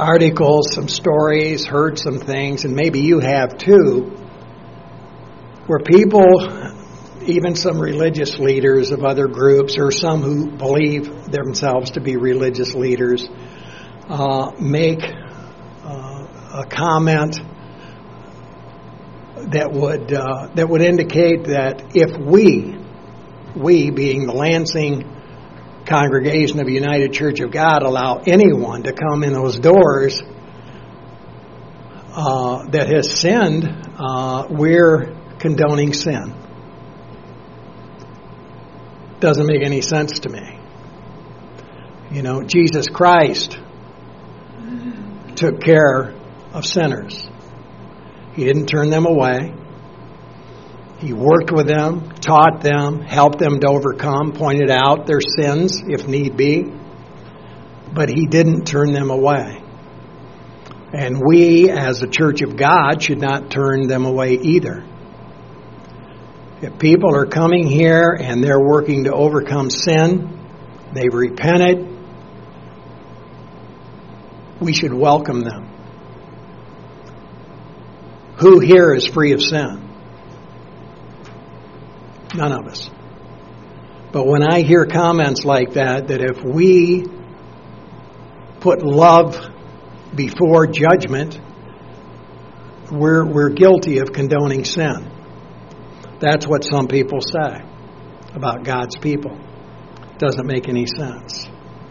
articles, some stories, heard some things, and maybe you have too, where people, even some religious leaders of other groups, or some who believe themselves to be religious leaders, make a comment that would indicate that if we being the Lansing congregation of United Church of God, allow anyone to come in those doors that has sinned, we're condoning sin. Doesn't make any sense to me. You know, Jesus Christ took care of sinners. He didn't turn them away. He worked with them, taught them, helped them to overcome, pointed out their sins if need be. But He didn't turn them away. And we, as a Church of God, should not turn them away either. If people are coming here and they're working to overcome sin, they've repented, we should welcome them. Who here is free of sin? None of us. But when I hear comments like that if we put love before judgment, we're guilty of condoning sin. That's what some people say about God's people. Doesn't make any sense.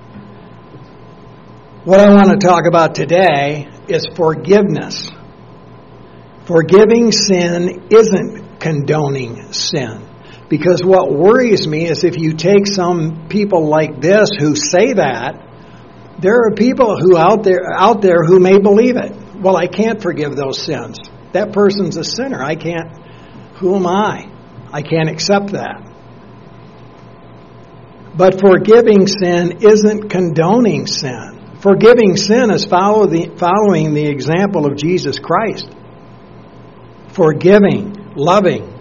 What I want to talk about today is forgiveness. Forgiving sin isn't condoning sin. Because what worries me is if you take some people like this who say that, there are people who out there who may believe it. Well, I can't forgive those sins. That person's a sinner. I can't. Who am I? I can't accept that. But forgiving sin isn't condoning sin. Forgiving sin is following the example of Jesus Christ. Forgiving, loving.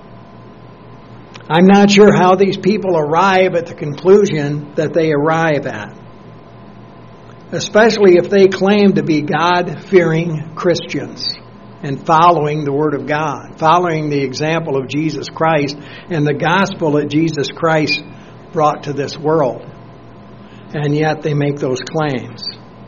I'm not sure how these people arrive at the conclusion that they arrive at, especially if they claim to be God-fearing Christians and following the Word of God, following the example of Jesus Christ and the gospel that Jesus Christ brought to this world. And yet they make those claims.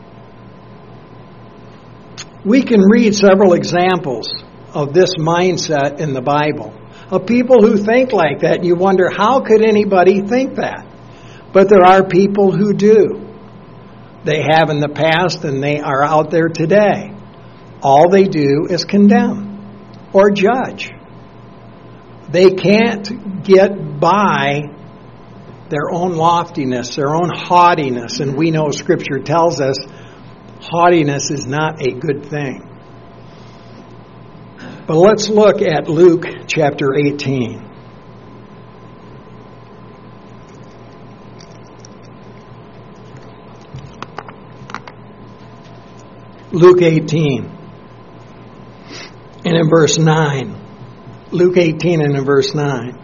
We can read several examples of this mindset in the Bible, of people who think like that, and you wonder, how could anybody think that? But there are people who do. They have in the past, and they are out there today. All they do is condemn or judge. They can't get by their own loftiness, their own haughtiness, and we know Scripture tells us haughtiness is not a good thing. But let's look at Luke chapter 18. Luke 18 and in verse 9. Luke 18 and in verse 9.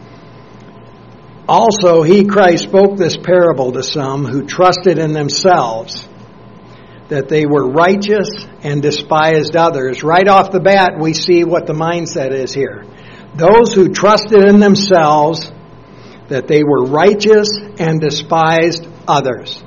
Also, He, Christ, spoke this parable to some who trusted in themselves that they were righteous and despised others. Right off the bat, we see what the mindset is here. Those who trusted in themselves that they were righteous and despised others.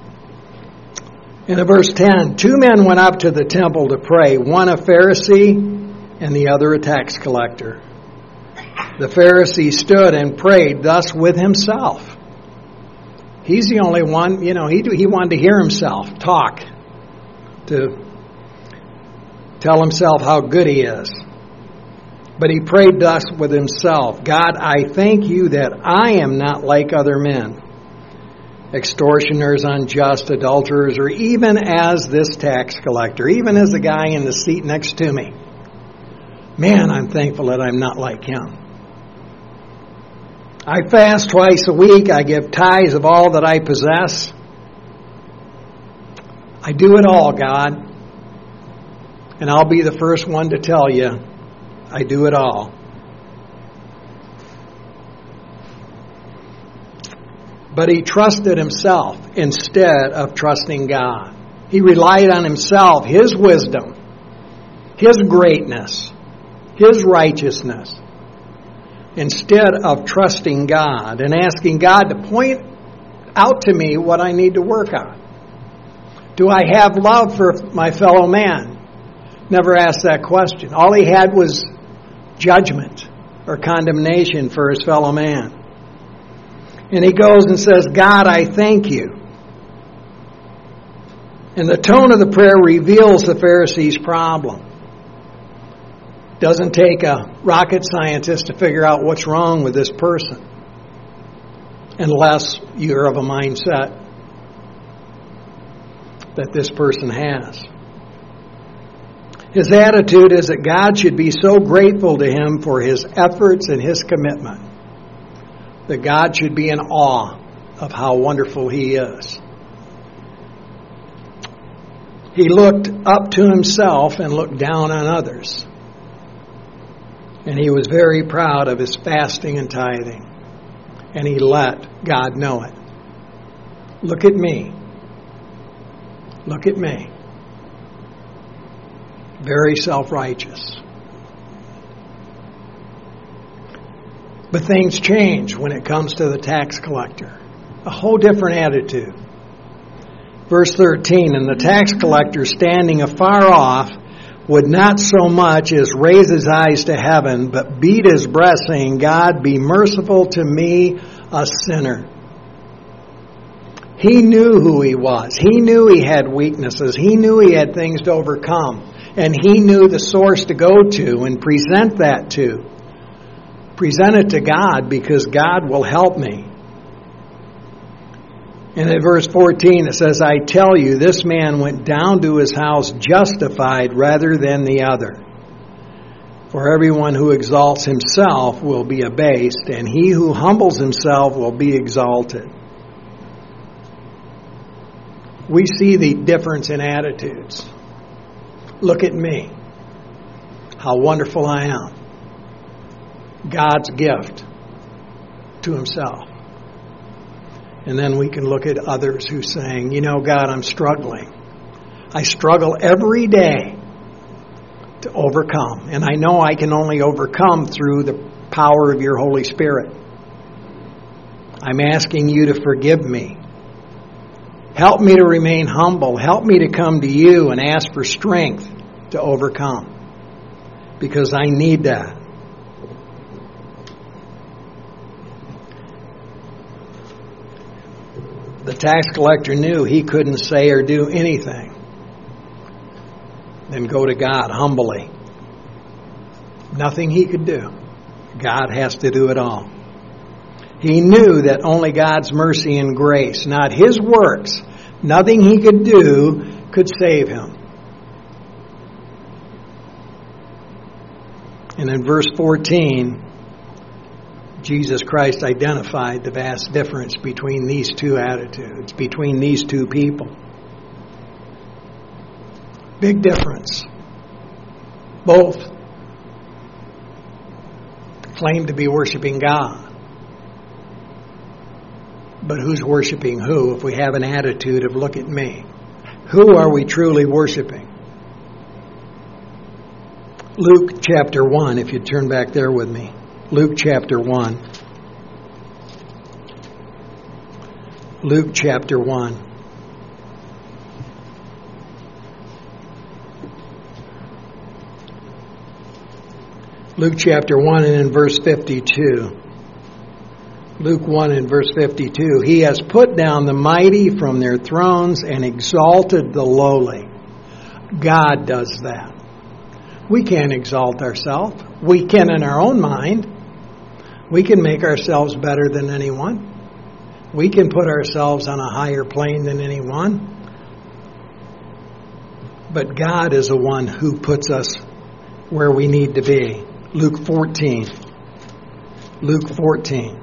In verse 10, 2 men went up to the temple to pray, one a Pharisee and the other a tax collector. The Pharisee stood and prayed thus with himself. He's the only one, he wanted to hear himself talk, to tell himself how good he is. But he prayed thus with himself, God, I thank you that I am not like other men, extortioners, unjust, adulterers, or even as this tax collector, even as the guy in the seat next to me. Man, I'm thankful that I'm not like him. I fast twice a week. I give tithes of all that I possess. I do it all, God. And I'll be the first one to tell you, I do it all. But he trusted himself instead of trusting God. He relied on himself, his wisdom, his greatness, his righteousness, instead of trusting God and asking God to point out to me what I need to work on. Do I have love for my fellow man? Never asked that question. All he had was judgment or condemnation for his fellow man. And he goes and says, God, I thank you. And the tone of the prayer reveals the Pharisees' problem. Doesn't take a rocket scientist to figure out what's wrong with this person, unless you're of a mindset that this person has. His attitude is that God should be so grateful to him for his efforts and his commitment that God should be in awe of how wonderful he is. He looked up to himself and looked down on others. And he was very proud of his fasting and tithing. And he let God know it. Look at me. Look at me. Very self-righteous. But things change when it comes to the tax collector. A whole different attitude. Verse 13, and the tax collector standing afar off would not so much as raise his eyes to heaven, but beat his breast, saying, God, be merciful to me, a sinner. He knew who he was. He knew he had weaknesses. He knew he had things to overcome. And he knew the source to go to and present that to. Present it to God, because God will help me. And in verse 14 it says, I tell you, this man went down to his house justified rather than the other. For everyone who exalts himself will be abased, and he who humbles himself will be exalted. We see the difference in attitudes. Look at me. How wonderful I am. God's gift to himself. And then we can look at others who are saying, you know, God, I'm struggling. I struggle every day to overcome. And I know I can only overcome through the power of your Holy Spirit. I'm asking you to forgive me. Help me to remain humble. Help me to come to you and ask for strength to overcome. Because I need that. The tax collector knew he couldn't say or do anything than go to God humbly. Nothing he could do. God has to do it all. He knew that only God's mercy and grace, not his works, nothing he could do, could save him. And in verse 14, Jesus Christ identified the vast difference between these two attitudes, between these two people. Big difference. Both claim to be worshiping God. But who's worshiping who if we have an attitude of look at me? Who are we truly worshiping? Luke chapter 1, if you turn back there with me. Luke chapter 1. Luke chapter 1. Luke chapter 1 and in verse 52. Luke 1 and verse 52. He has put down the mighty from their thrones and exalted the lowly. God does that. We can't exalt ourselves. We can in our own mind. We can make ourselves better than anyone. We can put ourselves on a higher plane than anyone. But God is the one who puts us where we need to be. Luke 14. Luke 14.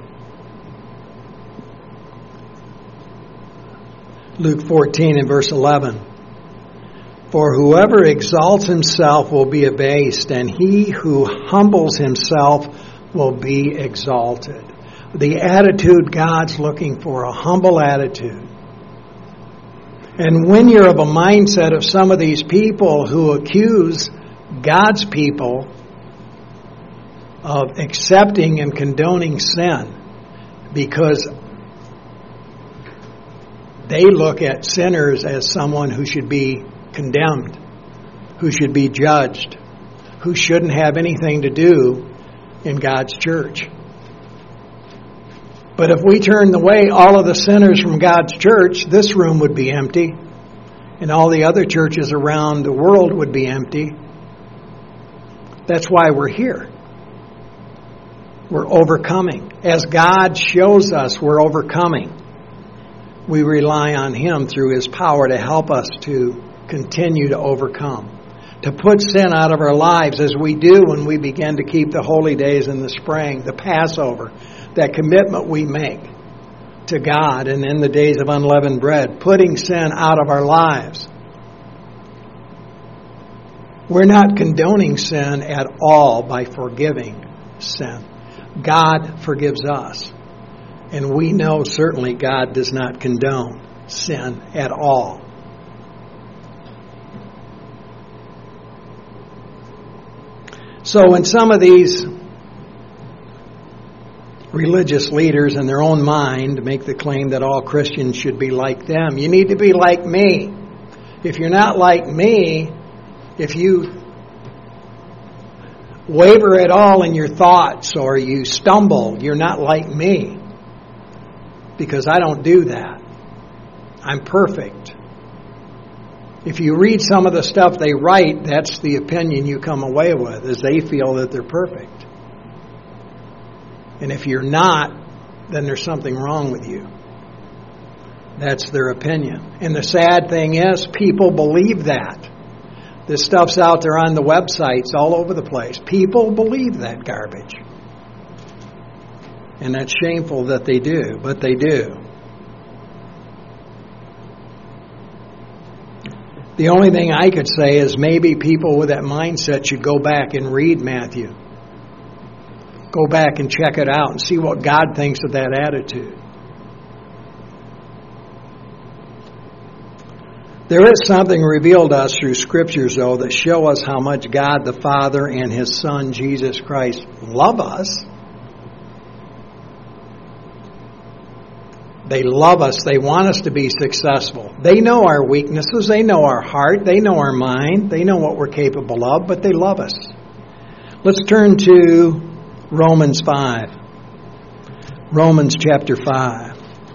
Luke 14 and verse 11. For whoever exalts himself will be abased, and he who humbles himself will be exalted. The attitude God's looking for, a humble attitude. And when you're of a mindset of some of these people who accuse God's people of accepting and condoning sin because they look at sinners as someone who should be condemned, who should be judged, who shouldn't have anything to do in God's church. But if we turned away all of the sinners from God's church, this room would be empty, and all the other churches around the world would be empty. That's why we're here. We're overcoming. As God shows us we're overcoming, we rely on Him through His power to help us to continue to overcome, to put sin out of our lives as we do when we begin to keep the holy days in the spring, the Passover, that commitment we make to God, and in the days of unleavened bread, putting sin out of our lives. We're not condoning sin at all by forgiving sin. God forgives us. And we know certainly God does not condone sin at all. So when some of these religious leaders in their own mind make the claim that all Christians should be like them, you need to be like me. If you're not like me, if you waver at all in your thoughts or you stumble, you're not like me. Because I don't do that. I'm perfect. If you read some of the stuff they write, that's the opinion you come away with, is they feel that they're perfect. And if you're not, then there's something wrong with you. That's their opinion. And the sad thing is, people believe that. This stuff's out there on the websites all over the place. People believe that garbage. And that's shameful that they do, but they do. The only thing I could say is maybe people with that mindset should go back and read Matthew. Go back and check it out and see what God thinks of that attitude. There is something revealed to us through Scriptures, though, that show us how much God the Father and His Son, Jesus Christ, love us. They love us. They want us to be successful. They know our weaknesses. They know our heart. They know our mind. They know what we're capable of, but they love us. Let's turn to Romans 5. Romans chapter 5.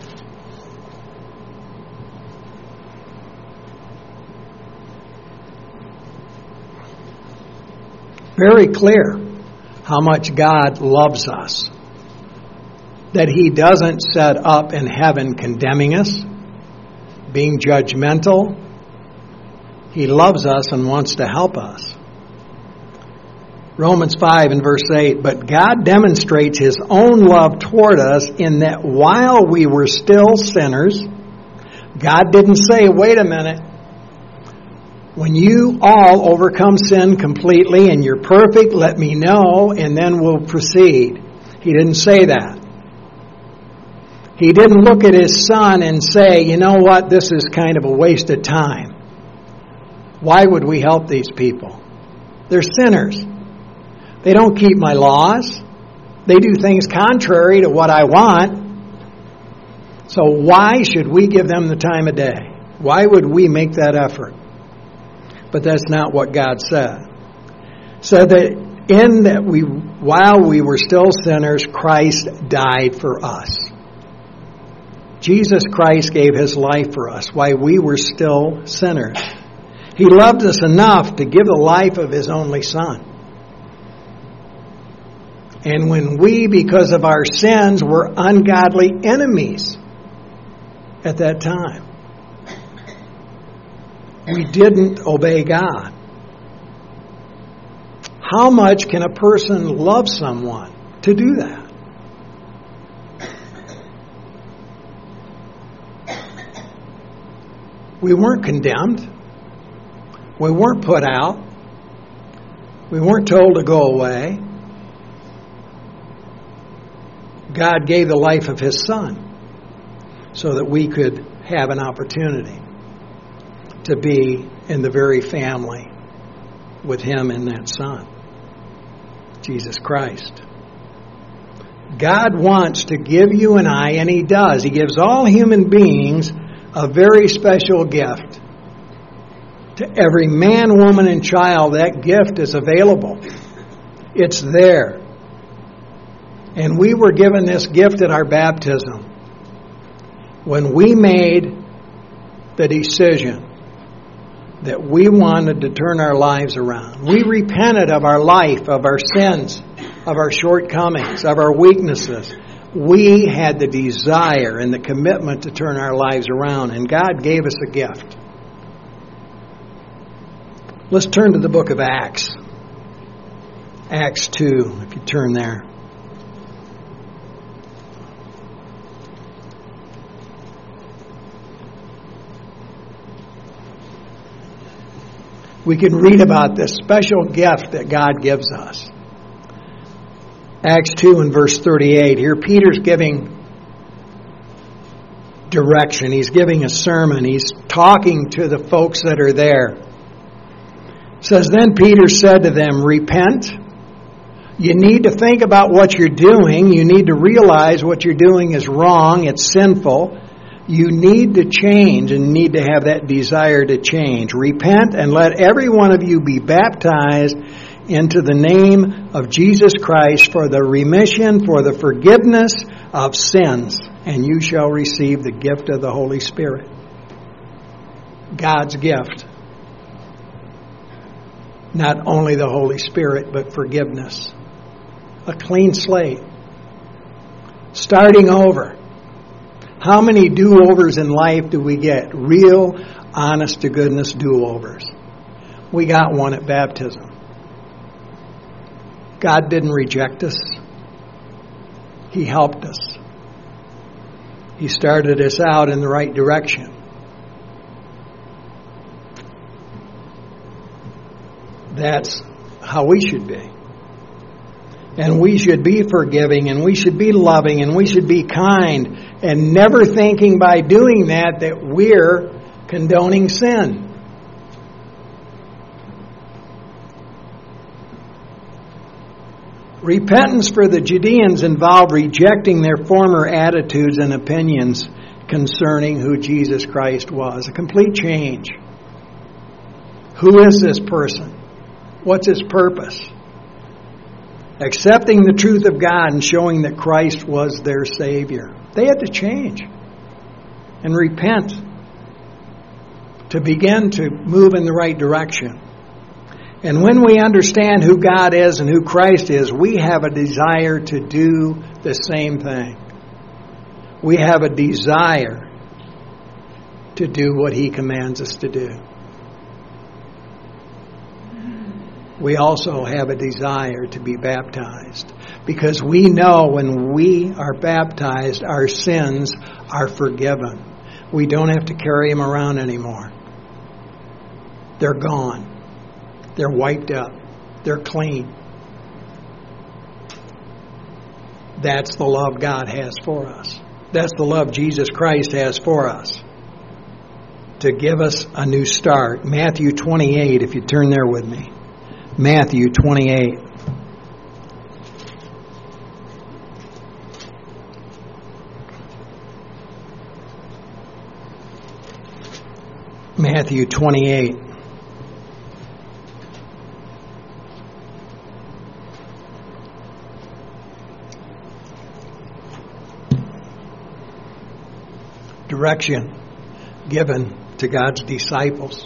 Very clear how much God loves us. That He doesn't set up in heaven condemning us, being judgmental. He loves us and wants to help us. Romans 5 and verse 8, but God demonstrates His own love toward us in that while we were still sinners, God didn't say, wait a minute, when you all overcome sin completely and you're perfect, let me know and then we'll proceed. He didn't say that. He didn't look at His Son and say, you know what, this is kind of a waste of time. Why would we help these people? They're sinners. They don't keep my laws. They do things contrary to what I want. So why should we give them the time of day? Why would we make that effort? But that's not what God said. So that while we were still sinners, Christ died for us. Jesus Christ gave His life for us while we were still sinners. He loved us enough to give the life of His only Son. And when we, because of our sins, were ungodly enemies at that time, we didn't obey God. How much can a person love someone to do that? We weren't condemned. We weren't put out. We weren't told to go away. God gave the life of His Son so that we could have an opportunity. to be in the very family with Him and that Son, Jesus Christ. God wants to give you and I, and He does. He gives all human beings a very special gift. To every man, woman, and child, that gift is available. It's there. And we were given this gift at our baptism when we made the decision that we wanted to turn our lives around. We repented of our life, of our sins, of our shortcomings, of our weaknesses. We had the desire and the commitment to turn our lives around, and God gave us a gift. Let's turn to the book of Acts. Acts 2, if you turn there. We can read about this special gift that God gives us. Acts 2 and verse 38. Here Peter's giving direction. He's giving a sermon. He's talking to the folks that are there. It says, then Peter said to them, repent. You need to think about what you're doing. You need to realize what you're doing is wrong. It's sinful. You need to change and need to have that desire to change. Repent and let every one of you be baptized into the name of Jesus Christ for the remission, for the forgiveness of sins, and you shall receive the gift of the Holy Spirit. God's gift. Not only the Holy Spirit, but forgiveness. A clean slate. Starting over. How many do-overs in life do we get? Real, honest-to-goodness do-overs. We got one at baptism. God didn't reject us. He helped us. He started us out in the right direction. That's how we should be. And we should be forgiving, and we should be loving, and we should be kind, and never thinking by doing that we're condoning sin. Repentance for the Judeans involved rejecting their former attitudes and opinions concerning who Jesus Christ was. A complete change. Who is this person? What's his purpose? Accepting the truth of God and showing that Christ was their Savior. They had to change and repent to begin to move in the right direction. And when we understand who God is and who Christ is, we have a desire to do the same thing. We have a desire to do what He commands us to do. We also have a desire to be baptized because we know when we are baptized, our sins are forgiven. We don't have to carry them around anymore. They're gone. They're wiped up. They're clean. That's the love God has for us. That's the love Jesus Christ has for us. To give us a new start. Matthew 28, if you turn there with me. Matthew 28. Matthew 28. Direction given to God's disciples.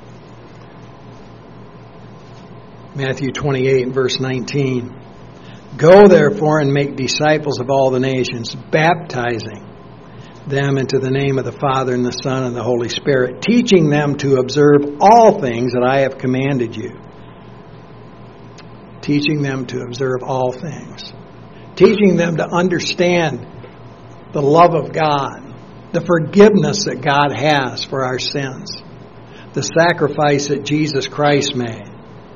Matthew 28 verse 19. Go therefore and make disciples of all the nations, baptizing them into the name of the Father and the Son and the Holy Spirit, teaching them to observe all things that I have commanded you. Teaching them to observe all things. Teaching them to understand the love of God, the forgiveness that God has for our sins, the sacrifice that Jesus Christ made.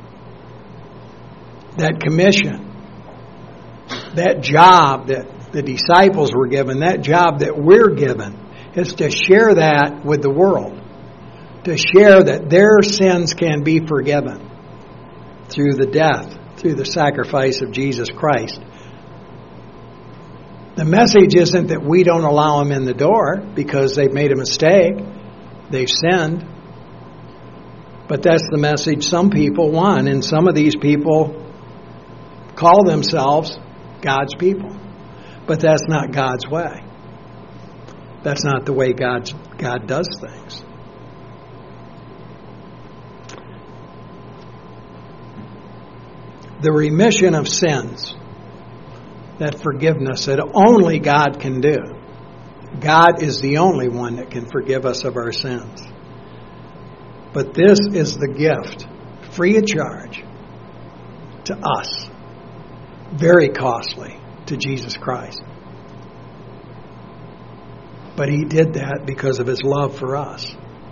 That commission, that job that the disciples were given, that job that we're given, is to share that with the world. to share that their sins can be forgiven through the death, through the sacrifice of Jesus Christ. The message isn't that we don't allow them in the door because they've made a mistake, they've sinned. But that's the message some people want, and some of these people call themselves God's people. But that's not God's way. That's not the way God does things. The remission of sins, that forgiveness that only God can do. God is the only one that can forgive us of our sins. But this is the gift, free of charge, to us. Very costly to Jesus Christ. But He did that because of His love for us.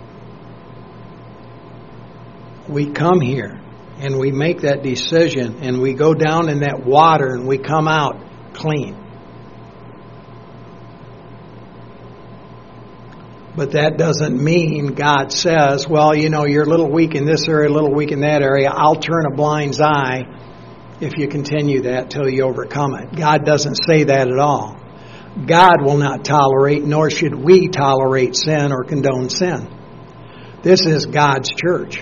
We come here and we make that decision and we go down in that water and we come out clean. But that doesn't mean God says, well, you're a little weak in this area, a little weak in that area. I'll turn a blind eye if you continue that till you overcome it. God doesn't say that at all. God will not tolerate, nor should we tolerate sin or condone sin. This is God's church.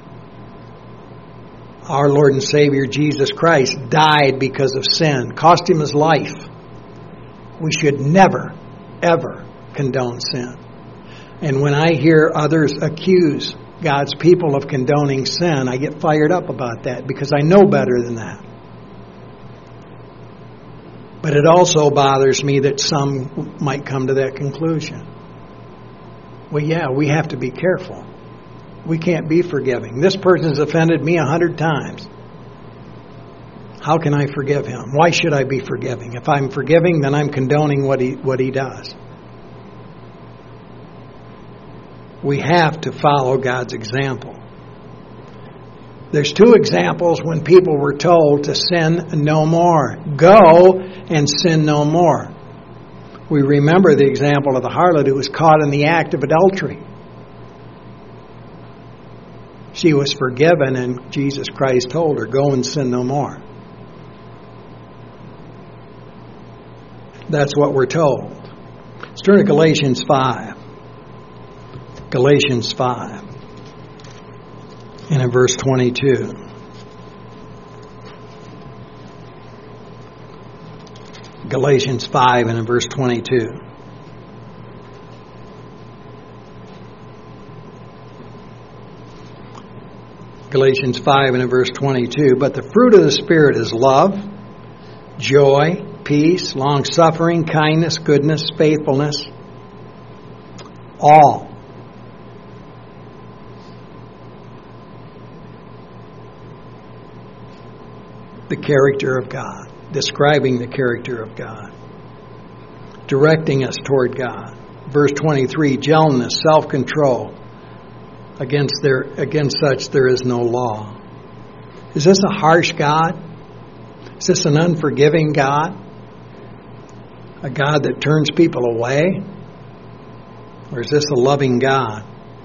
Our Lord and Savior Jesus Christ died because of sin, cost Him His life. We should never, ever condone sin. And when I hear others accuse God's people of condoning sin, I get fired up about that because I know better than that. But it also bothers me that some might come to that conclusion. Well, yeah, we have to be careful. We can't be forgiving. This person's offended me 100 times. How can I forgive him? Why should I be forgiving? If I'm forgiving, then I'm condoning what he does. We have to follow God's example. There's 2 examples when people were told to sin no more. Go and sin no more. We remember the example of the harlot who was caught in the act of adultery. She was forgiven and Jesus Christ told her, go and sin no more. That's what we're told. Let's turn to Galatians 5. Galatians 5. And in verse 22. Galatians 5 and in verse 22. Galatians 5 and in verse 22. But the fruit of the Spirit is love, joy, peace, long-suffering, kindness, goodness, faithfulness. All. The character of God, describing the character of God, directing us toward God. Verse 23, gentleness, self-control. Against such there is no law. Is this a harsh God? Is this an unforgiving God? A God that turns people away? Or is this a loving God?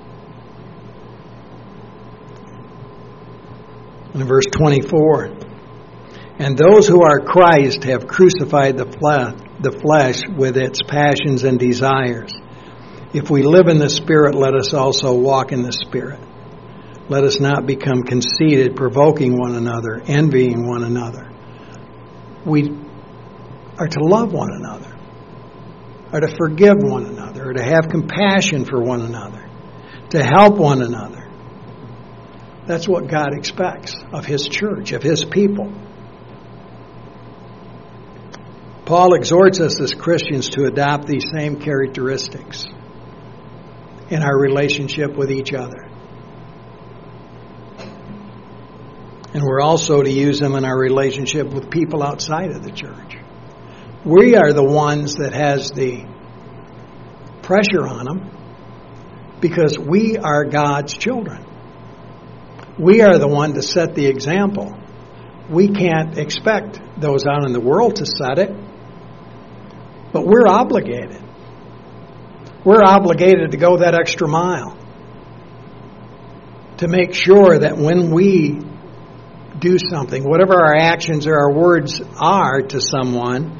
In verse 24, and those who are Christ have crucified the flesh with its passions and desires. If we live in the Spirit, let us also walk in the Spirit. Let us not become conceited, provoking one another, envying one another. We are to love one another, or to forgive one another, or to have compassion for one another, to help one another. That's what God expects of His church, of His people. Paul exhorts us as Christians to adopt these same characteristics in our relationship with each other. And we're also to use them in our relationship with people outside of the church. We are the ones that has the pressure on them because we are God's children. We are the one to set the example. We can't expect those out in the world to set it, but we're obligated. We're obligated to go that extra mile. to make sure that when we do something, whatever our actions or our words are to someone,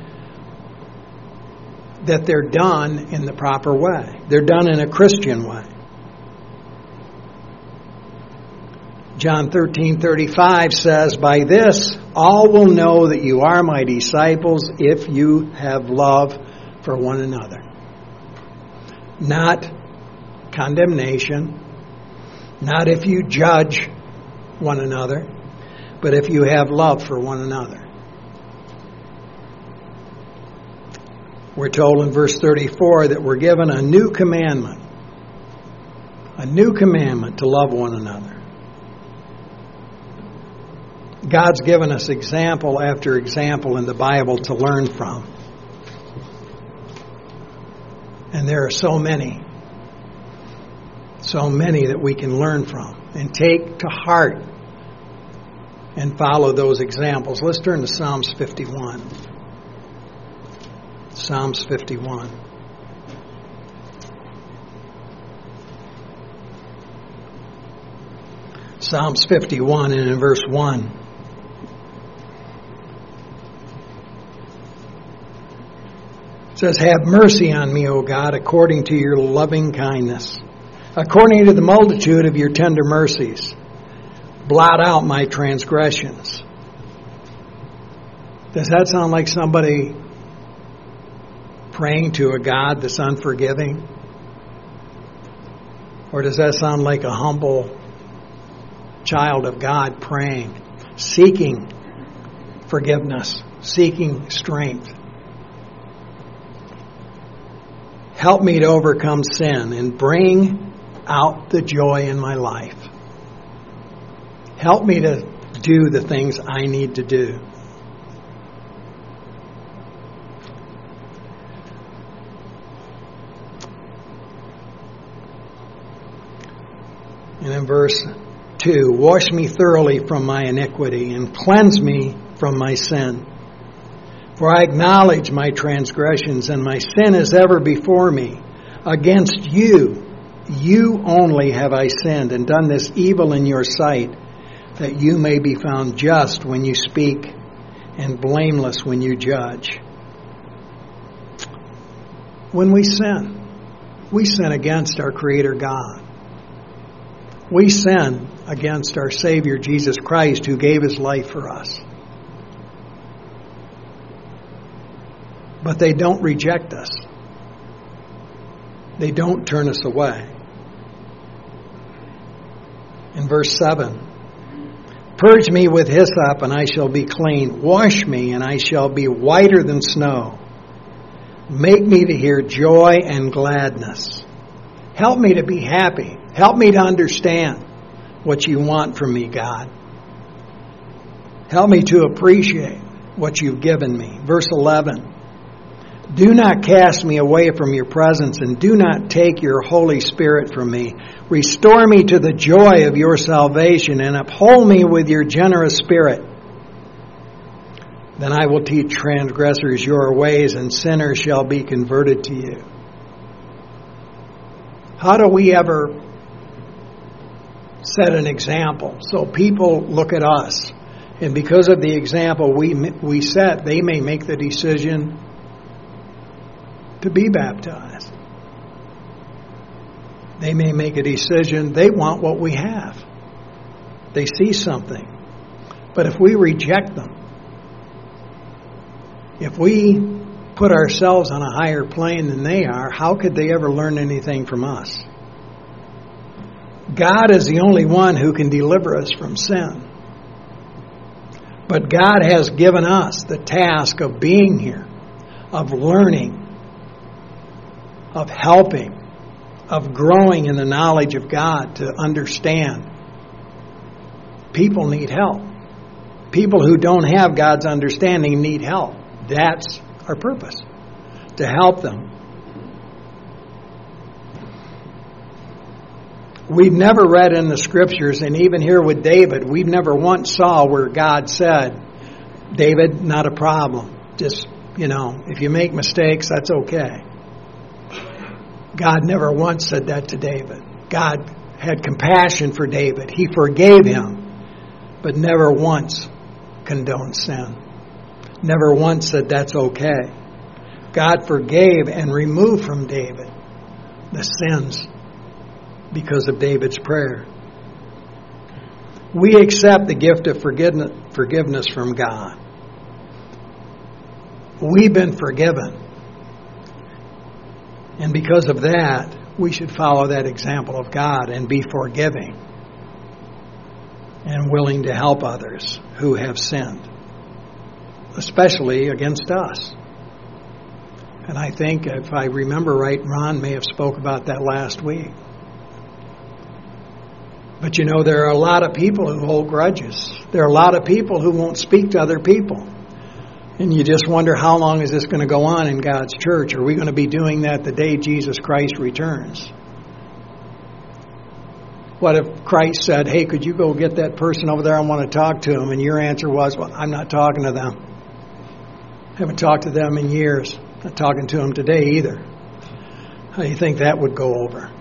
that they're done in the proper way. They're done in a Christian way. John 13:35 says, "By this all will know that you are my disciples if you have love for one another." Not condemnation, not if you judge one another, but if you have love for one another. We're told in verse 34 that we're given a new commandment to love one another. God's given us example after example in the Bible to learn from. And there are so many that we can learn from and take to heart and follow those examples. Let's turn to Psalms 51. Psalms 51. Psalms 51 and in verse 1. It says, "Have mercy on me, O God, according to your loving kindness. According to the multitude of your tender mercies, blot out my transgressions." Does that sound like somebody praying to a God that's unforgiving? Or does that sound like a humble child of God praying, seeking forgiveness, seeking strength? Help me to overcome sin and bring out the joy in my life. Help me to do the things I need to do. And in verse 2, "Wash me thoroughly from my iniquity and cleanse me from my sin. For I acknowledge my transgressions, and my sin is ever before me. Against you, you only have I sinned and done this evil in your sight, that you may be found just when you speak and blameless when you judge." When we sin against our Creator God. We sin against our Savior Jesus Christ, who gave His life for us. But they don't reject us. They don't turn us away. In verse 7, "Purge me with hyssop, and I shall be clean. Wash me, and I shall be whiter than snow. Make me to hear joy and gladness." Help me to be happy. Help me to understand what you want from me, God. Help me to appreciate what you've given me. Verse 11, "Do not cast me away from your presence, and do not take your Holy Spirit from me. Restore me to the joy of your salvation, and uphold me with your generous spirit. Then I will teach transgressors your ways, and sinners shall be converted to you." How do we ever set an example so people look at us, and because of the example we set, they may make the decision to be baptized? They may make a decision. They want what we have. They see something. But if we reject them, if we put ourselves on a higher plane than they are, how could they ever learn anything from us? God is the only one who can deliver us from sin. But God has given us the task of being here, of learning, of helping, of growing in the knowledge of God to understand. People need help. People who don't have God's understanding need help. That's our purpose, to help them. We've never read in the Scriptures, and even here with David, we've never once saw where God said, "David, not a problem. Just, if you make mistakes, that's okay." God never once said that to David. God had compassion for David. He forgave him, but never once condoned sin. Never once said that's okay. God forgave and removed from David the sins because of David's prayer. We accept the gift of forgiveness from God. We've been forgiven. And because of that, we should follow that example of God and be forgiving and willing to help others who have sinned, especially against us. And I think, if I remember right, Ron may have spoke about that last week. But you know, there are a lot of people who hold grudges. There are a lot of people who won't speak to other people. And you just wonder, how long is this going to go on in God's church? Are we going to be doing that the day Jesus Christ returns? What if Christ said, hey, could you go get that person over there? I want to talk to him. And your answer was, well, I'm not talking to them. I haven't talked to them in years. Not talking to them today either. How do you think that would go over?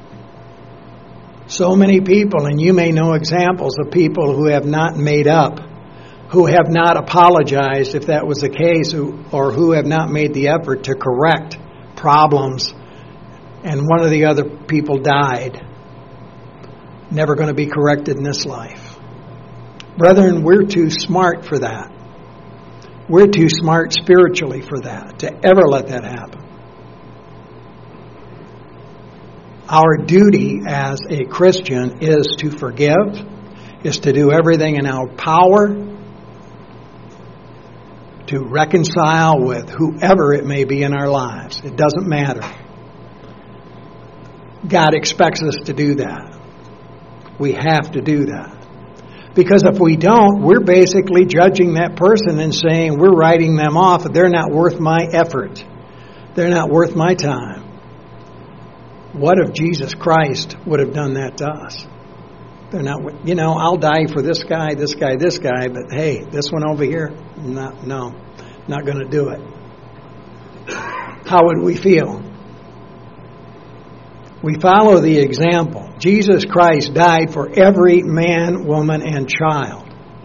So many people, and you may know examples of people who have not made up, who have not apologized if that was the case, or who have not made the effort to correct problems, and one of the other people died. Never going to be corrected in this life. Brethren, we're too smart for that. We're too smart spiritually for that, to ever let that happen. Our duty as a Christian is to forgive, is to do everything in our power to reconcile with whoever it may be in our lives. It doesn't matter. God expects us to do that. We have to do that. Because if we don't, we're basically judging that person and saying we're writing them off. They're not worth my effort. They're not worth my time. What if Jesus Christ would have done that to us? They're not, I'll die for this guy, but hey, this one over here, not going to do it. How would we feel? We follow the example. Jesus Christ died for every man, woman, and child.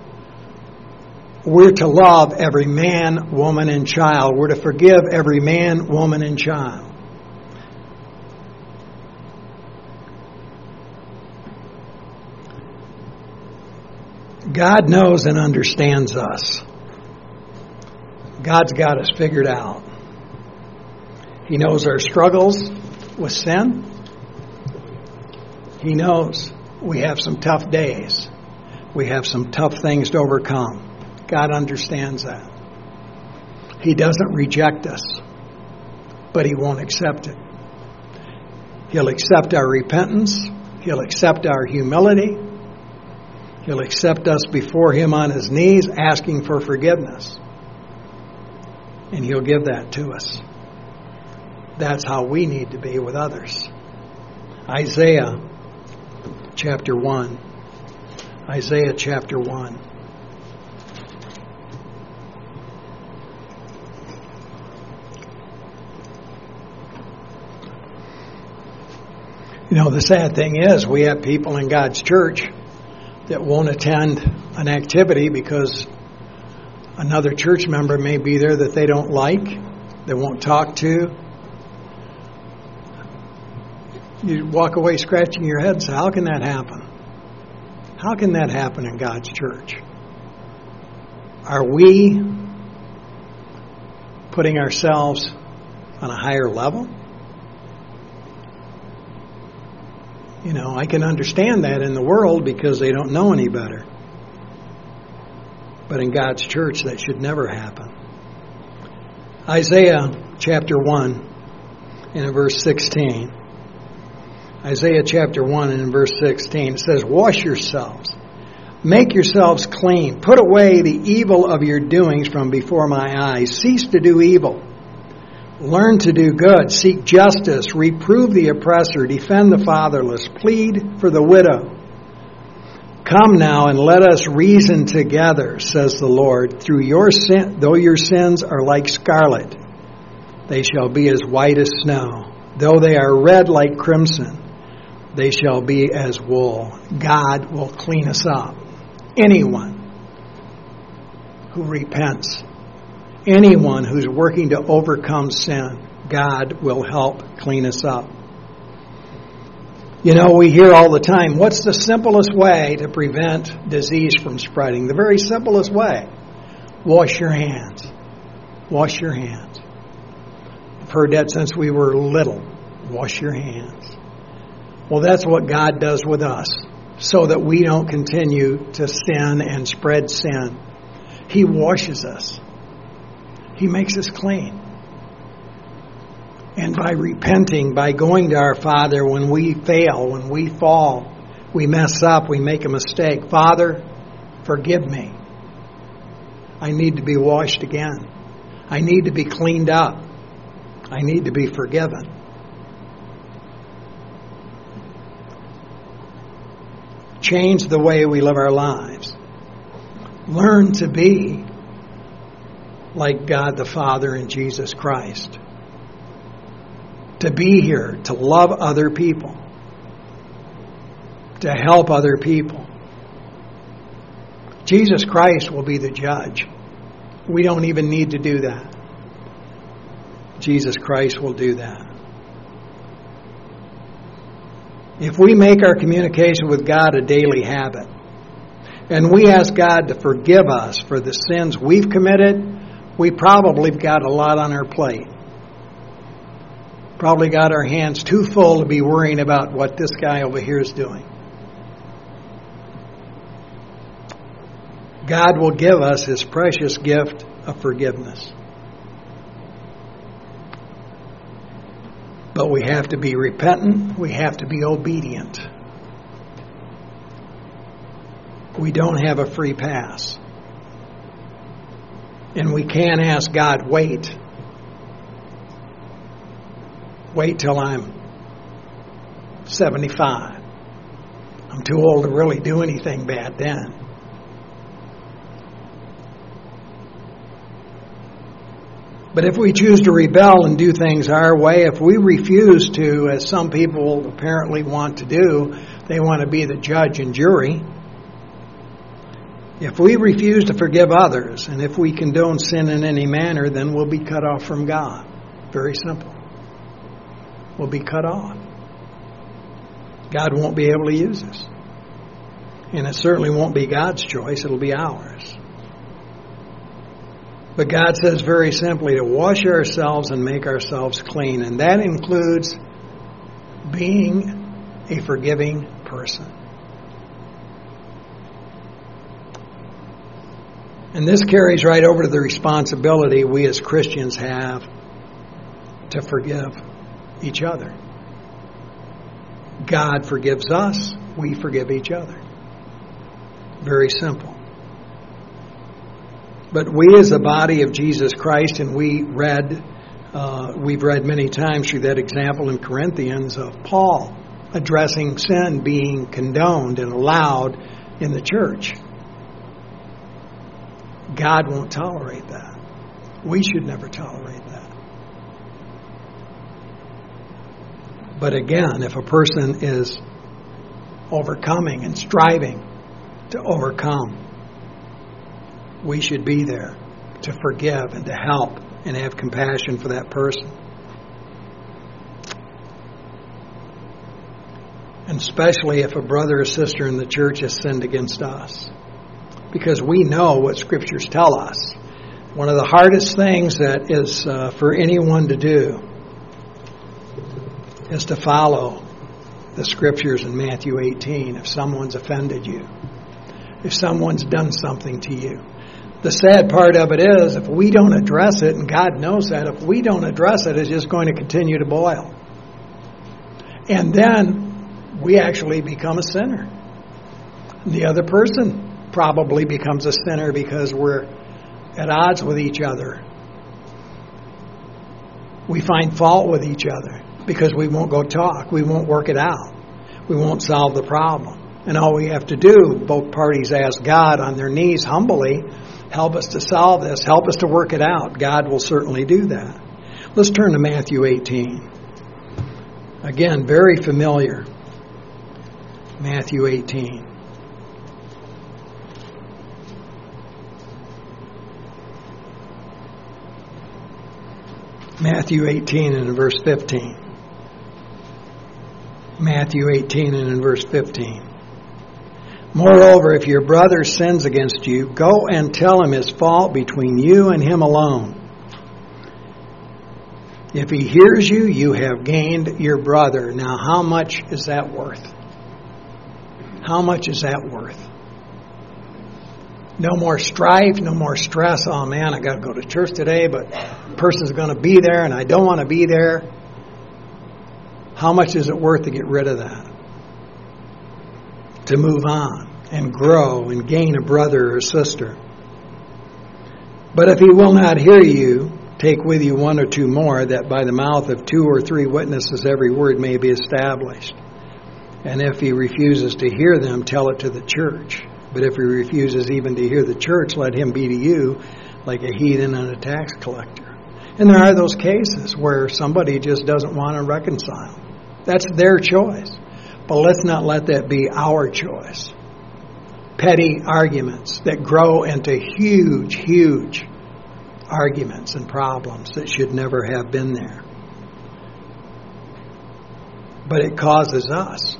We're to love every man, woman, and child. We're to forgive every man, woman, and child. God knows and understands us. God's got us figured out. He knows our struggles with sin. He knows we have some tough days. We have some tough things to overcome. God understands that. He doesn't reject us, but He won't accept it. He'll accept our repentance. He'll accept our humility. He'll accept us before Him on His knees, asking for forgiveness. And He'll give that to us. That's how we need to be with others. Isaiah chapter 1. Isaiah chapter 1. The sad thing is we have people in God's church that won't attend an activity because another church member may be there that they don't like, they won't talk to. You walk away scratching your head and say, how can that happen? How can that happen in God's church? Are we putting ourselves on a higher level? I can understand that in the world because they don't know any better. But in God's church, that should never happen. Isaiah chapter 1 and in verse 16. Isaiah chapter 1 and in verse 16. It says, wash yourselves. Make yourselves clean. Put away the evil of your doings from before my eyes. Cease to do evil. Learn to do good. Seek justice. Reprove the oppressor. Defend the fatherless. Plead for the widow. Come now and let us reason together, says the Lord. Though your sins are like scarlet, they shall be as white as snow. Though they are red like crimson, they shall be as wool. God will clean us up. Anyone who repents, anyone who's working to overcome sin, God will help clean us up. You know, we hear all the time, what's the simplest way to prevent disease from spreading? The very simplest way. Wash your hands. Wash your hands. I've heard that since we were little. Wash your hands. Well, that's what God does with us, so that we don't continue to sin and spread sin. He washes us. He makes us clean. And by repenting, by going to our Father when we fail, when we fall, we mess up, we make a mistake. Father, forgive me. I need to be washed again. I need to be cleaned up. I need to be forgiven. Change the way we live our lives. Learn to be like God the Father and Jesus Christ. To be here, to love other people, to help other people. Jesus Christ will be the judge. We don't even need to do that. Jesus Christ will do that. If we make our communication with God a daily habit, and we ask God to forgive us for the sins we've committed, we probably got a lot on our plate. Probably got our hands too full to be worrying about what this guy over here is doing. God will give us His precious gift of forgiveness. But we have to be repentant. We have to be obedient. We don't have a free pass. And we can't ask God, wait till I'm 75. I'm too old to really do anything bad then. But if we choose to rebel and do things our way, if we refuse to, as some people apparently want to do, they want to be the judge and jury. If we refuse to forgive others, and if we condone sin in any manner, then we'll be cut off from God. Very simple. We'll be cut off. God won't be able to use us. And it certainly won't be God's choice, it'll be ours. But God says very simply to wash ourselves and make ourselves clean. And that includes being a forgiving person. And this carries right over to the responsibility we as Christians have to forgive each other. God forgives us, we forgive each other. Very simple. But we as a body of Jesus Christ, and we've read many times through that example in Corinthians of Paul addressing sin being condoned and allowed in the church. God won't tolerate that. We should never tolerate that. But again, if a person is overcoming and striving to overcome, we should be there to forgive and to help and have compassion for that person. And especially if a brother or sister in the church has sinned against us. Because we know what Scriptures tell us. One of the hardest things that is for anyone to do is to follow the Scriptures in Matthew 18 if someone's offended you, if someone's done something to you. The sad part of it is, if we don't address it, and God knows that, if we don't address it, it's just going to continue to boil. And then we actually become a sinner. The other person probably becomes a sinner because we're at odds with each other. We find fault with each other because we won't go talk. We won't work it out. We won't solve the problem. And all we have to do, both parties ask God on their knees humbly, help us to solve this, help us to work it out. God will certainly do that. Let's turn to Matthew 18. Again, very familiar. Matthew 18. Matthew 18 and in verse 15. Matthew 18 and in verse 15. Moreover, if your brother sins against you, go and tell him his fault between you and him alone. If he hears you, you have gained your brother. Now, how much is that worth? How much is that worth? No more strife, no more stress. Oh man, I got to go to church today, but the person's going to be there and I don't want to be there. How much is it worth to get rid of that? To move on and grow and gain a brother or sister. But if he will not hear you, take with you one or two more, that by the mouth of 2 or 3 witnesses every word may be established. And if he refuses to hear them, tell it to the church. But if he refuses even to hear the church, let him be to you like a heathen and a tax collector. And there are those cases where somebody just doesn't want to reconcile. That's their choice. But let's not let that be our choice. Petty arguments that grow into huge, huge arguments and problems that should never have been there. But it causes us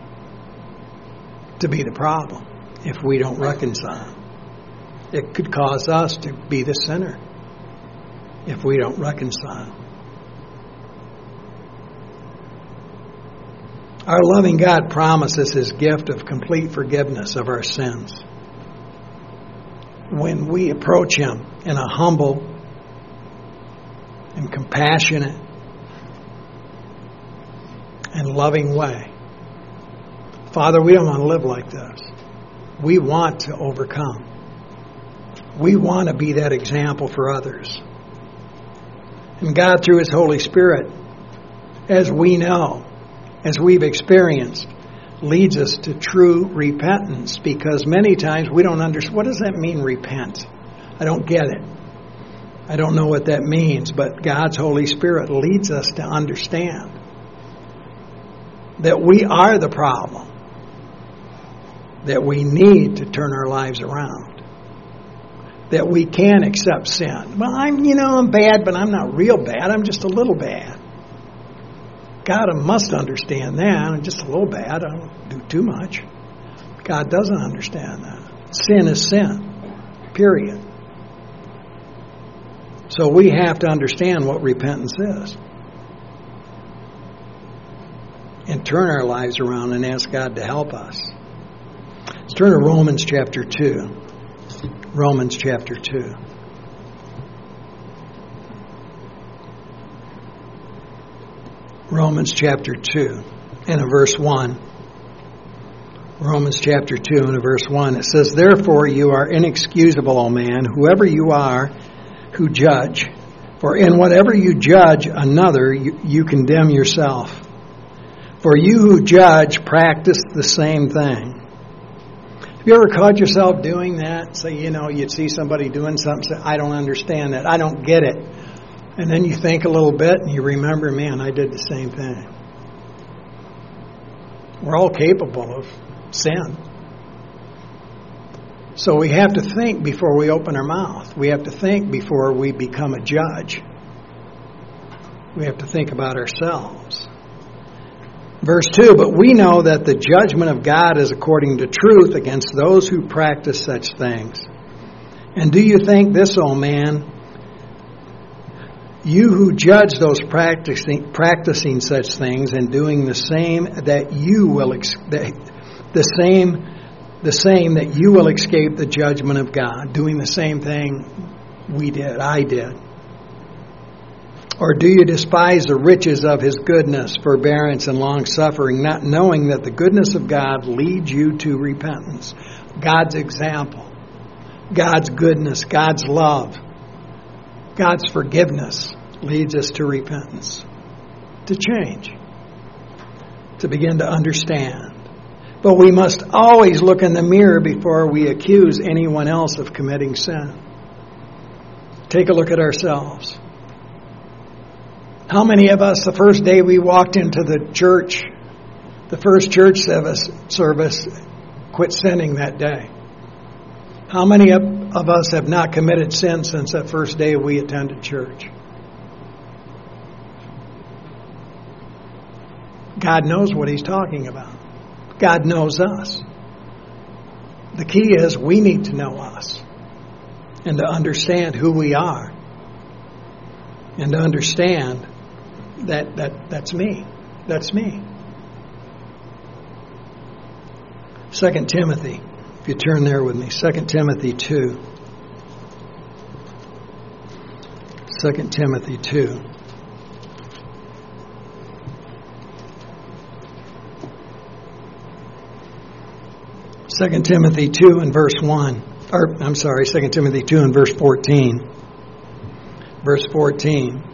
to be the problem if we don't reconcile. It could cause us to be the sinner if we don't reconcile. Our loving God promises His gift of complete forgiveness of our sins when we approach Him in a humble and compassionate and loving way. Father, we don't want to live like this. We want to overcome. We want to be that example for others. And God, through His Holy Spirit, as we know, as we've experienced, leads us to true repentance, because many times we don't understand. What does that mean, repent? I don't get it. I don't know what that means, but God's Holy Spirit leads us to understand that we are the problem, that we need to turn our lives around, that we can accept sin. Well, I'm bad, but I'm not real bad. I'm just a little bad. God must understand that. I'm just a little bad. I don't do too much. God doesn't understand that. Sin is sin. Period. So we have to understand what repentance is and turn our lives around and ask God to help us. Let's turn to Romans chapter 2. Romans chapter 2. Romans chapter 2 and in verse 1. Romans chapter 2 and in verse 1. It says, "Therefore you are inexcusable, O man, whoever you are who judge. For in whatever you judge another, you condemn yourself. For you who judge practice the same thing." Have you ever caught yourself doing that? Say, you'd see somebody doing something, say, I don't understand that. I don't get it. And then you think a little bit and you remember, man, I did the same thing. We're all capable of sin. So we have to think before we open our mouth. We have to think before we become a judge. We have to think about ourselves. Verse 2, "But we know that the judgment of God is according to truth against those who practice such things. And do you think this, O man, you who judge those practicing such things and doing the same, that you will escape the judgment of God?" Doing the same thing I did. "Or do you despise the riches of His goodness, forbearance, and long-suffering, not knowing that the goodness of God leads you to repentance?" God's example, God's goodness, God's love, God's forgiveness leads us to repentance, to change, to begin to understand. But we must always look in the mirror before we accuse anyone else of committing sin. Take a look at ourselves. How many of us, the first day we walked into the church, The first church service quit sinning that day. How many of us have not committed sin since that first day we attended church? God knows what He's talking about. God knows us. The key is we need to know us and to understand who we are and to understand that's me. That's me. 2 Timothy, if you turn there with me, 2 Timothy 2. 2 Timothy 2. Second Timothy 2 and verse 1. 2 Timothy 2 and verse 14. Verse 14.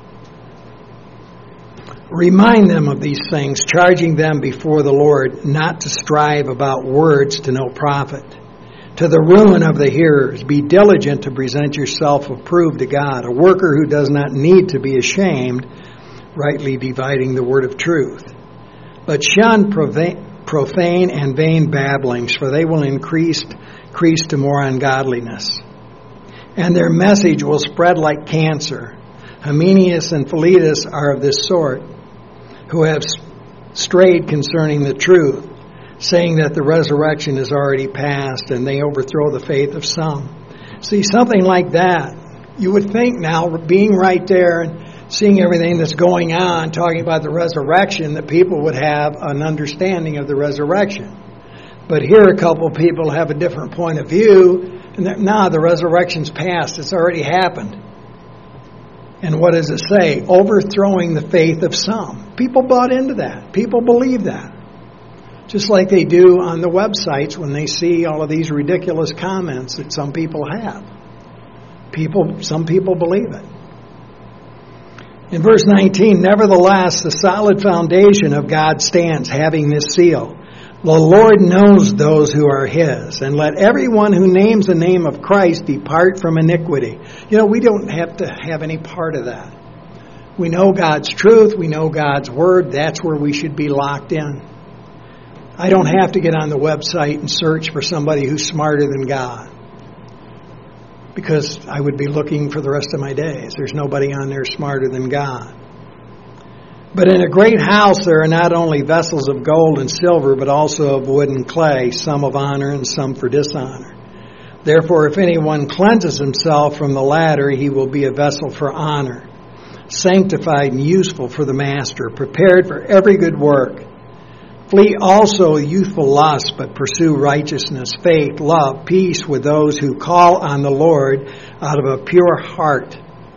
Remind them of these things, charging them before the Lord not to strive about words to no profit, to the ruin of the hearers. Be diligent to present yourself approved to God, a worker who does not need to be ashamed, rightly dividing the word of truth. But shun profane and vain babblings, for they will increase to more ungodliness. And their message will spread like cancer. Hymenaeus and Philetus are of this sort, who have strayed concerning the truth, saying that the resurrection is already past, and they overthrow the faith of some. See, something like that, you would think now, being right there and seeing everything that's going on, talking about the resurrection, that people would have an understanding of the resurrection. But here a couple of people have a different point of view, and the resurrection's past, it's already happened. And what does it say? Overthrowing the faith of some. People bought into that. People believe that. Just like they do on the websites when they see all of these ridiculous comments that some people have. Some people believe it. In verse 19, nevertheless, the solid foundation of God stands, having this seal. The Lord knows those who are His, and let everyone who names the name of Christ depart from iniquity. We don't have to have any part of that. We know God's truth. We know God's Word. That's where we should be locked in. I don't have to get on the website and search for somebody who's smarter than God, because I would be looking for the rest of my days. There's nobody on there smarter than God. But in a great house there are not only vessels of gold and silver, but also of wood and clay, some of honor and some for dishonor. Therefore, if anyone cleanses himself from the latter, he will be a vessel for honor, sanctified and useful for the master, prepared for every good work. Flee also youthful lust, but pursue righteousness, faith, love, peace with those who call on the Lord out of a pure heart.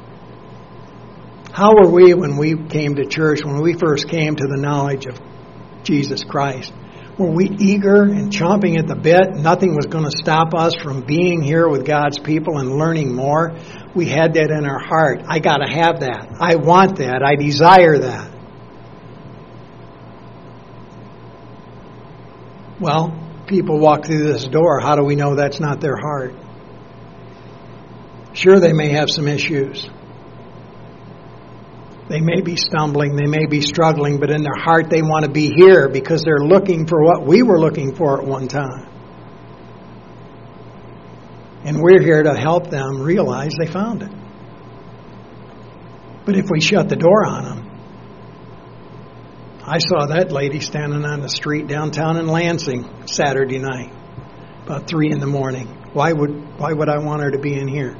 How were we when we came to church, when we first came to the knowledge of Jesus Christ? Were we eager and chomping at the bit? Nothing was going to stop us from being here with God's people and learning more. We had that in our heart. I got to have that. I want that. I desire that. Well, people walk through this door. How do we know that's not their heart? Sure, they may have some issues. They may be stumbling, they may be struggling, but in their heart they want to be here because they're looking for what we were looking for at one time. And we're here to help them realize they found it. But if we shut the door on them, I saw that lady standing on the street downtown in Lansing Saturday night, about 3 in the morning. Why would I want her to be in here?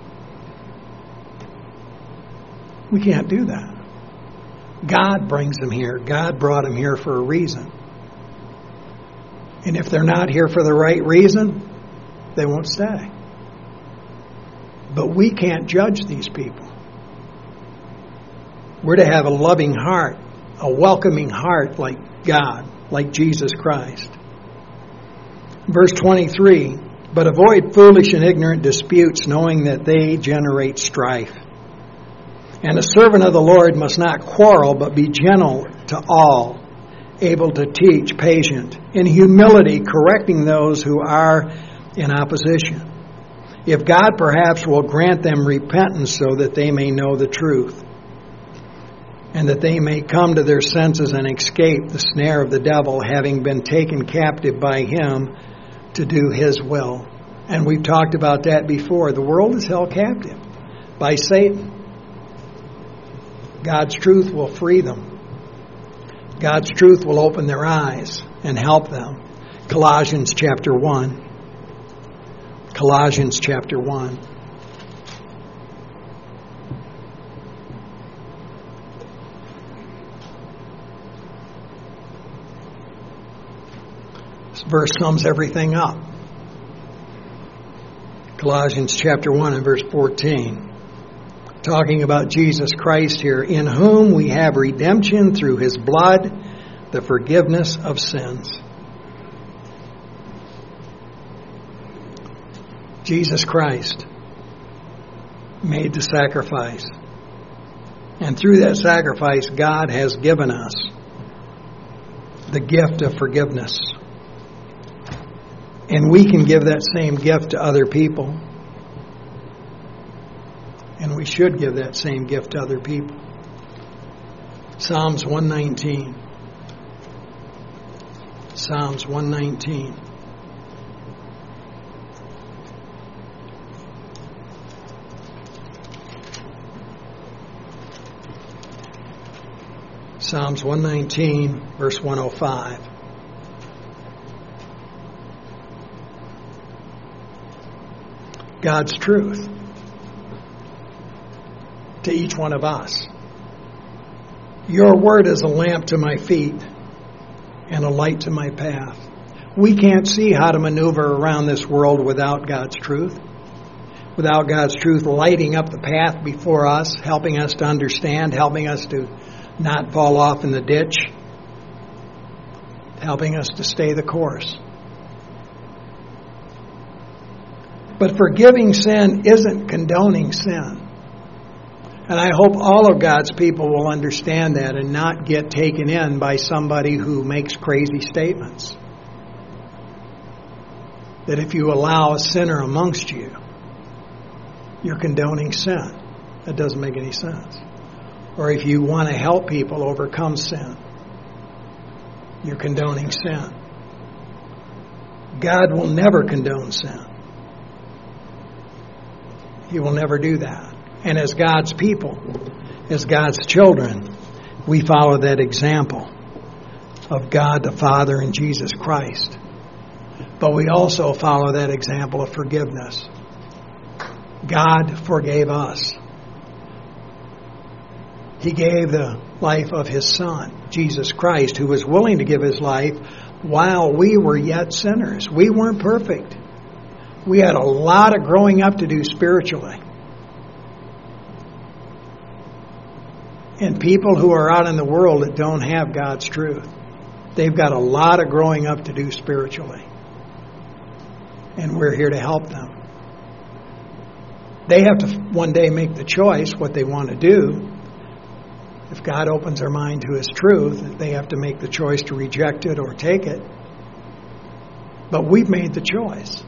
We can't do that. God brings them here. God brought them here for a reason. And if they're not here for the right reason, they won't stay. But we can't judge these people. We're to have a loving heart, a welcoming heart like God, like Jesus Christ. Verse 23, but avoid foolish and ignorant disputes, knowing that they generate strife. And a servant of the Lord must not quarrel, but be gentle to all, able to teach, patient, in humility correcting those who are in opposition. If God perhaps will grant them repentance so that they may know the truth, and that they may come to their senses and escape the snare of the devil, having been taken captive by him to do his will. And we've talked about that before. The world is held captive by Satan. God's truth will free them. God's truth will open their eyes and help them. Colossians chapter 1. Colossians chapter 1. This verse sums everything up. Colossians chapter 1 and verse 14. Talking about Jesus Christ here, in whom we have redemption through his blood, the forgiveness of sins. Jesus Christ made the sacrifice. And through that sacrifice, God has given us the gift of forgiveness. And we can give that same gift to other people. And we should give that same gift to other people. Psalms 119. Psalms 119. Psalms 119, verse 105. God's truth to each one of us. Your word is a lamp to my feet and a light to my path. We can't see how to maneuver around this world without God's truth. Without God's truth lighting up the path before us, helping us to understand, helping us to not fall off in the ditch, helping us to stay the course. But forgiving sin isn't condoning sin. And I hope all of God's people will understand that and not get taken in by somebody who makes crazy statements. That if you allow a sinner amongst you, you're condoning sin. That doesn't make any sense. Or if you want to help people overcome sin, you're condoning sin. God will never condone sin. He will never do that. And as God's people, as God's children, we follow that example of God the Father and Jesus Christ. But we also follow that example of forgiveness. God forgave us. He gave the life of His Son, Jesus Christ, who was willing to give His life while we were yet sinners. We weren't perfect. We had a lot of growing up to do spiritually. And people who are out in the world that don't have God's truth, they've got a lot of growing up to do spiritually. And we're here to help them. They have to one day make the choice what they want to do. If God opens their mind to His truth, they have to make the choice to reject it or take it. But we've made the choice.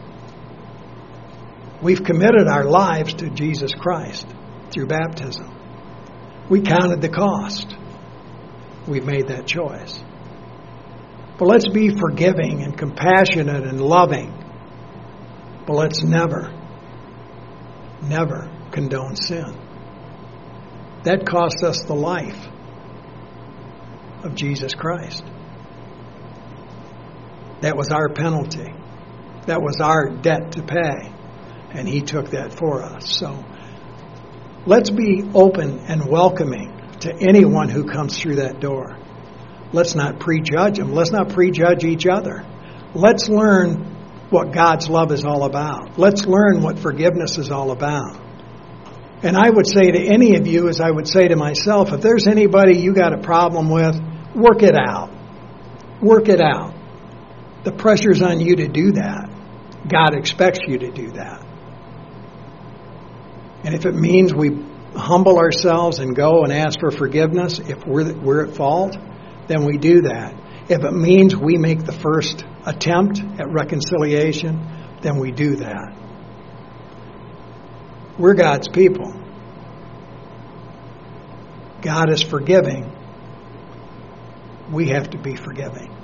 We've committed our lives to Jesus Christ through baptism. We counted the cost. We've made that choice. But let's be forgiving and compassionate and loving. But let's never condone sin. That cost us the life of Jesus Christ. That was our penalty. That was our debt to pay. And He took that for us. So let's be open and welcoming to anyone who comes through that door. Let's not prejudge them. Let's not prejudge each other. Let's learn what God's love is all about. Let's learn what forgiveness is all about. And I would say to any of you, as I would say to myself, if there's anybody you got a problem with, work it out. Work it out. The pressure's on you to do that. God expects you to do that. And if it means we humble ourselves and go and ask for forgiveness, if we're at fault, then we do that. If it means we make the first attempt at reconciliation, then we do that. We're God's people. God is forgiving. We have to be forgiving.